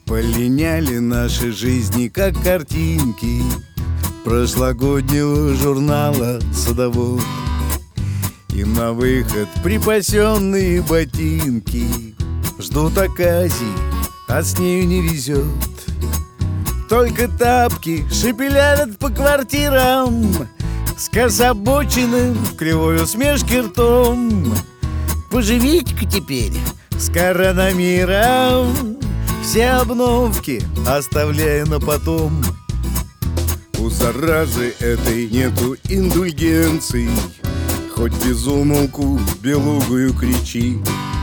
Полиняли наши жизни, как картинки прошлогоднего журнала «Садовод». И на выход припасенные ботинки ждут оказий, а с нею не везет. Только тапки шепелявят по квартирам, скособоченным в кривой усмешке ртом. Поживите-ка теперь с коронамиром, все обновки оставляя на потом. У заразы этой нету индульгенций, хоть без умолку белугую кричи.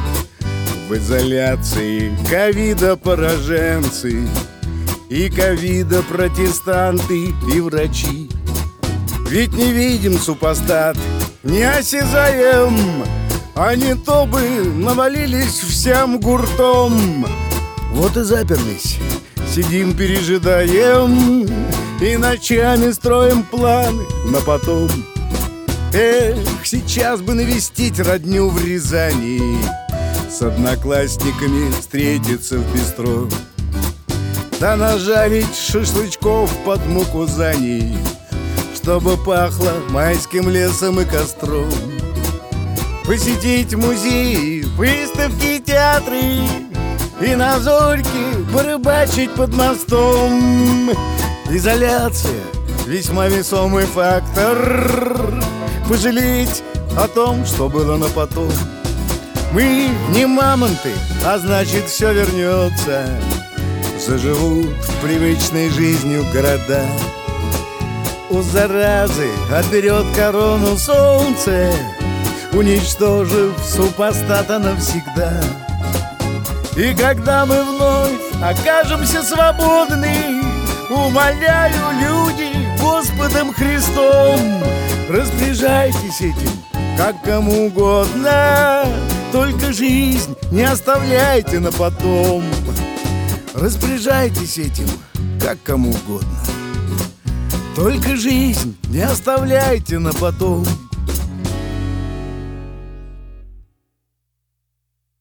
В изоляции ковида-пораженцы и ковида-протестанты и врачи. Ведь не видим супостат, не осязаем, а не то бы навалились всем гуртом. Вот и заперлись, сидим, пережидаем, и ночами строим планы на потом. Эх, сейчас бы навестить родню в Рязани, с одноклассниками встретиться в бистро, да нажарить шашлычков под мукузани, чтобы пахло майским лесом и костром. Посетить музеи, выставки, театры и на зорьке порыбачить под мостом. Изоляция — весьма весомый фактор. Пожалеть о том, что было на потом. Мы не мамонты, а значит все вернется. Заживут привычной жизнью города. У заразы отберет корону солнце, уничтожив супостата навсегда. И когда мы вновь окажемся свободны, умоляю, люди, Господом Христом, распоряжайтесь этим, как кому угодно, только жизнь не оставляйте на потом. Распоряжайтесь этим, как кому угодно, только жизнь не оставляйте на потом.